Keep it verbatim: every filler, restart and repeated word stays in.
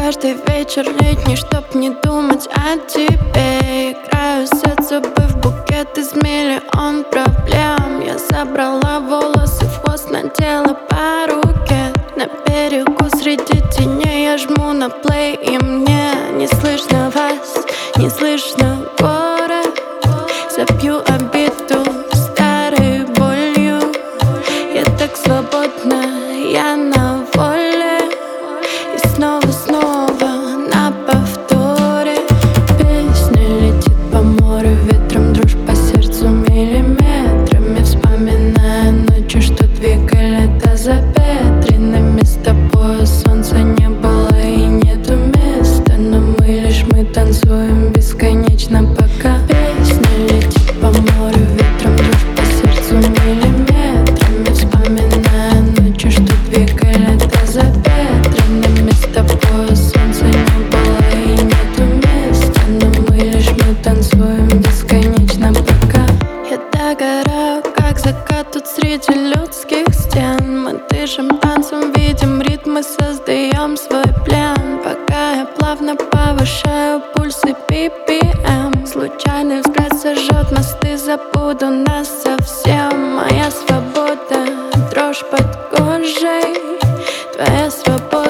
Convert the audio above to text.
каждый вечер летний, чтоб не думать о тебе. Играю с собой в букет из миллион проблем. Я забрала волосы в хвост, надела пару кед. На берегу среди теней я жму на плей, и мне не слышно вас, не слышно город. Запью обиду старой болью. Я так свободна, я на воле. И снова, снова на повторе. Песня летит по морю ветром, дрожь по сердцу миллиметрами. Вспоминая ночи, что двигали до запетренными. С тобой солнца не было и нету места, но мы лишь мы танцуем бесконечно пока. Песня летит по морю ветром, дрожь по сердцу миллиметрами. Вспоминая ночи, что двигали до запетренными. С тобой солнца не было и нету места, но мы лишь мы танцуем бесконечно пока. Я догораю, как закат тут среди людских стен. Мы дышим танцем, видим ритмы, создаем свой плен. Пока я плавно повышаю пульсы би пи эм. Случайный взгляд сожжет мосты, забуду нас совсем. Моя свобода, дрожь под кожей, твоя свобода.